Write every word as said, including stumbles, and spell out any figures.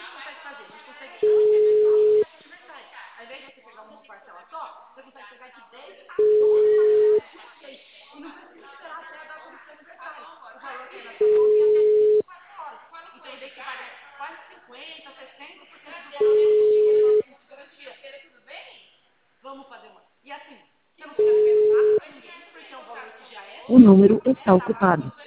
gente consegue fazer? A gente consegue antecipar o seu aniversário. Ao invés de você pegar uma parcela só, você consegue pegar de dez a doze parcelas de uma vez. E não precisa esperar até a data do seu aniversário. O valor cai na sua conta em até vinte e quatro horas. Então, daí equivale a quase cinquenta, sessenta por cento do valor total do nosso fundo de garantia. Tudo bem? Vamos fazer uma. E assim, você não fica devendo nada para ninguém, porque é um valor que já é O número está ocupado.